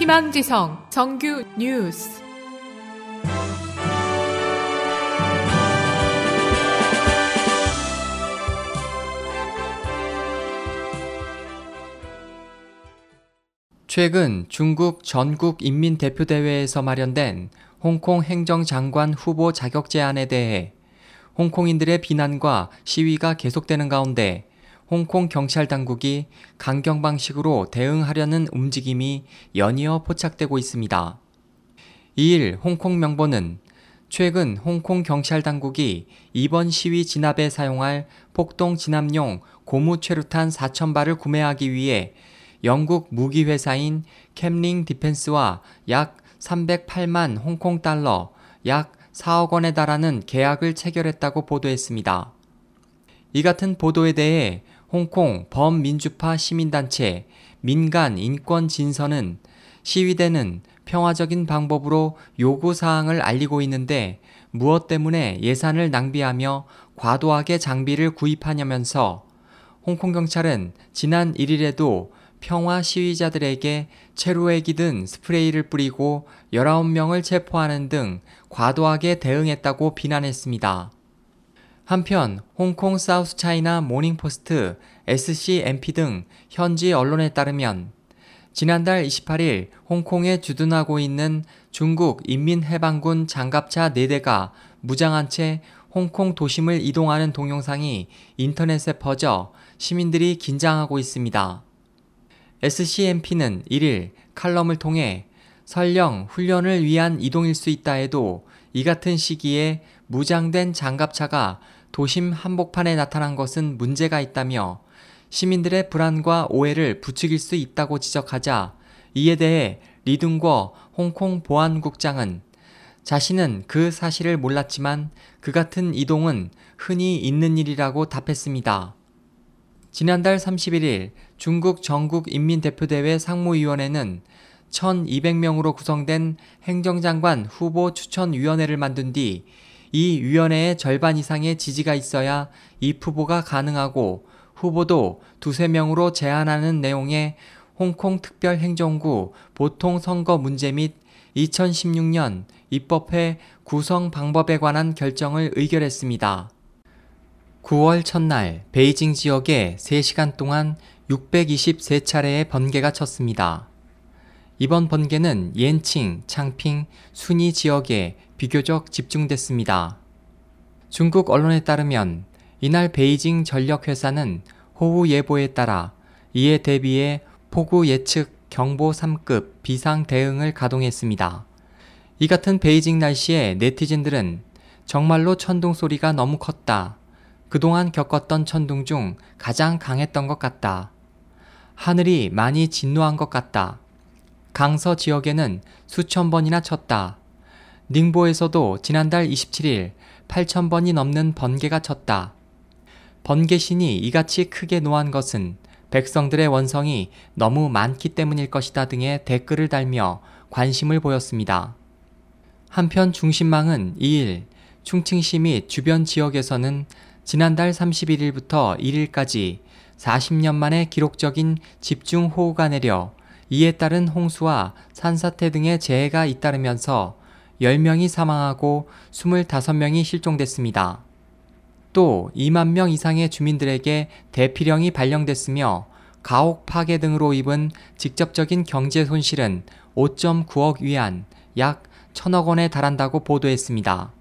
희망지성 정규 뉴스. 최근 중국 전국인민대표대회에서 마련된 홍콩 행정장관 후보 자격 제안에 대해 홍콩인들의 비난과 시위가 계속되는 가운데 홍콩 경찰 당국이 강경 방식으로 대응하려는 움직임이 연이어 포착되고 있습니다. 2일 홍콩 명보는 최근 홍콩 경찰 당국이 이번 시위 진압에 사용할 폭동 진압용 고무 최루탄 4,000발을 구매하기 위해 영국 무기 회사인 캠링 디펜스와 약 308만 홍콩 달러, 약 4억 원에 달하는 계약을 체결했다고 보도했습니다. 이 같은 보도에 대해 홍콩 범민주파 시민단체 민간인권진선은 시위대는 평화적인 방법으로 요구사항을 알리고 있는데 무엇 때문에 예산을 낭비하며 과도하게 장비를 구입하냐면서 홍콩 경찰은 지난 1일에도 평화 시위자들에게 체로액이 든 스프레이를 뿌리고 19명을 체포하는 등 과도하게 대응했다고 비난했습니다. 한편 홍콩 사우스차이나 모닝포스트, SCMP 등 현지 언론에 따르면 지난달 28일 홍콩에 주둔하고 있는 중국 인민해방군 장갑차 4대가 무장한 채 홍콩 도심을 이동하는 동영상이 인터넷에 퍼져 시민들이 긴장하고 있습니다. SCMP는 1일 칼럼을 통해 설령 훈련을 위한 이동일 수 있다 해도 이 같은 시기에 무장된 장갑차가 도심 한복판에 나타난 것은 문제가 있다며 시민들의 불안과 오해를 부추길 수 있다고 지적하자 이에 대해 리둥궈 홍콩 보안국장은 자신은 그 사실을 몰랐지만 그 같은 이동은 흔히 있는 일이라고 답했습니다. 지난달 31일 중국 전국인민대표대회 상무위원회는 1,200명으로 구성된 행정장관 후보 추천위원회를 만든 뒤 이 위원회의 절반 이상의 지지가 있어야 입 후보가 가능하고 후보도 2~3명으로 제한하는 내용의 홍콩 특별행정구 보통선거 문제 및 2016년 입법회 구성 방법에 관한 결정을 의결했습니다. 9월 첫날 베이징 지역에 3시간 동안 623차례의 번개가 쳤습니다. 이번 번개는 옌칭, 창핑, 순이 지역에 비교적 집중됐습니다. 중국 언론에 따르면 이날 베이징 전력회사는 호우 예보에 따라 이에 대비해 폭우 예측 경보 3급 비상 대응을 가동했습니다. 이 같은 베이징 날씨에 네티즌들은 정말로 천둥 소리가 너무 컸다. 그동안 겪었던 천둥 중 가장 강했던 것 같다. 하늘이 많이 진노한 것 같다. 강서 지역에는 수천 번이나 쳤다. 닝보에서도 지난달 27일 8,000번이 넘는 번개가 쳤다. 번개신이 이같이 크게 노한 것은 백성들의 원성이 너무 많기 때문일 것이다 등의 댓글을 달며 관심을 보였습니다. 한편 중신망은 2일 충칭시 및 주변 지역에서는 지난달 31일부터 1일까지 40년 만에 기록적인 집중호우가 내려 이에 따른 홍수와 산사태 등의 재해가 잇따르면서 10명이 사망하고 25명이 실종됐습니다. 또 2만 명 이상의 주민들에게 대피령이 발령됐으며 가옥 파괴 등으로 입은 직접적인 경제 손실은 5.9억 위안, 약 1,000억 원에 달한다고 보도했습니다.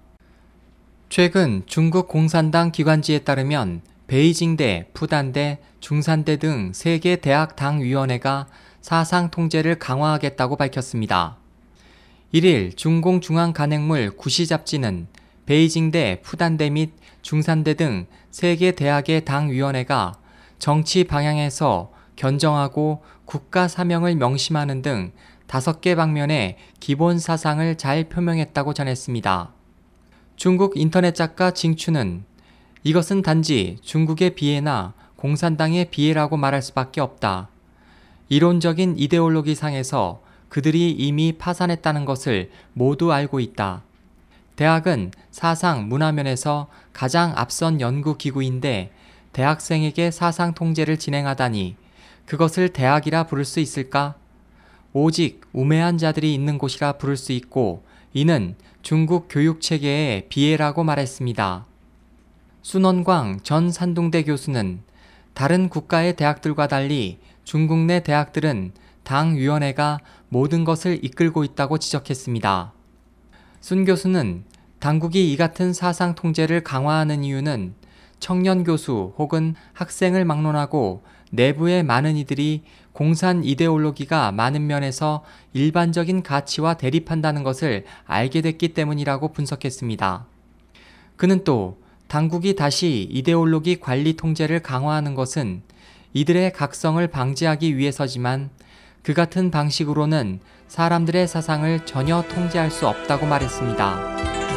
최근 중국 공산당 기관지에 따르면 베이징대, 푸단대, 중산대 등 3개 대학 당위원회가 사상 통제를 강화하겠다고 밝혔습니다. 1일 중공중앙간행물 구시 잡지는 베이징대, 푸단대 및 중산대 등 3개 대학의 당위원회가 정치 방향에서 견정하고 국가 사명을 명심하는 등 5개 방면의 기본 사상을 잘 표명했다고 전했습니다. 중국 인터넷 작가 징추는 이것은 단지 중국의 비애나 공산당의 비애라고 말할 수밖에 없다. 이론적인 이데올로기 상에서 그들이 이미 파산했다는 것을 모두 알고 있다. 대학은 사상 문화면에서 가장 앞선 연구기구인데 대학생에게 사상 통제를 진행하다니 그것을 대학이라 부를 수 있을까? 오직 우매한 자들이 있는 곳이라 부를 수 있고 이는 중국 교육체계의 비애라고 말했습니다. 순원광 전 산둥대 교수는 다른 국가의 대학들과 달리 중국 내 대학들은 당위원회가 모든 것을 이끌고 있다고 지적했습니다. 순 교수는 당국이 이 같은 사상 통제를 강화하는 이유는 청년 교수 혹은 학생을 막론하고 내부의 많은 이들이 공산 이데올로기가 많은 면에서 일반적인 가치와 대립한다는 것을 알게 됐기 때문이라고 분석했습니다. 그는 또 당국이 다시 이데올로기 관리 통제를 강화하는 것은 이들의 각성을 방지하기 위해서지만 그 같은 방식으로는 사람들의 사상을 전혀 통제할 수 없다고 말했습니다.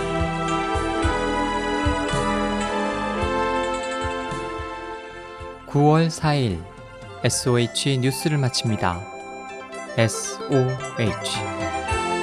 (9월 4일) SOH 뉴스를 마칩니다. SOH